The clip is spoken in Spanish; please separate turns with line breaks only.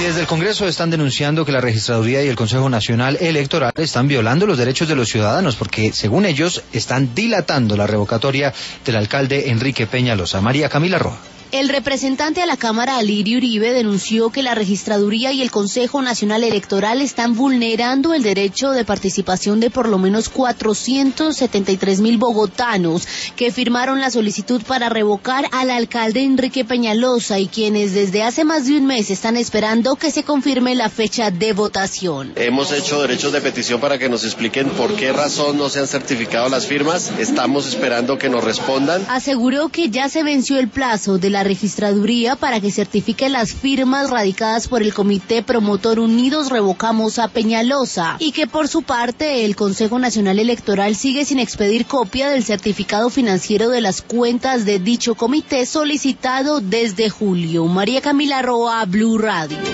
desde el Congreso están denunciando que la Registraduría y el Consejo Nacional Electoral están violando los derechos de los ciudadanos porque, según ellos, están dilatando la revocatoria del alcalde Enrique Peñalosa. María Camila Roa.
El representante a la Cámara, Alirio Uribe, denunció que la Registraduría y el Consejo Nacional Electoral están vulnerando el derecho de participación de por lo menos 473.000 bogotanos que firmaron la solicitud para revocar al alcalde Enrique Peñalosa y quienes desde hace más de un mes están esperando que se confirme la fecha de votación.
Hemos hecho derechos de petición para que nos expliquen por qué razón no se han certificado las firmas. Estamos esperando que nos respondan.
Aseguró que ya se venció el plazo de la Registraduría para que certifique las firmas radicadas por el Comité Promotor Unidos Revocamos a Peñalosa y que por su parte el Consejo Nacional Electoral sigue sin expedir copia del certificado financiero de las cuentas de dicho comité solicitado desde julio. María Camila Roa, Blue Radio.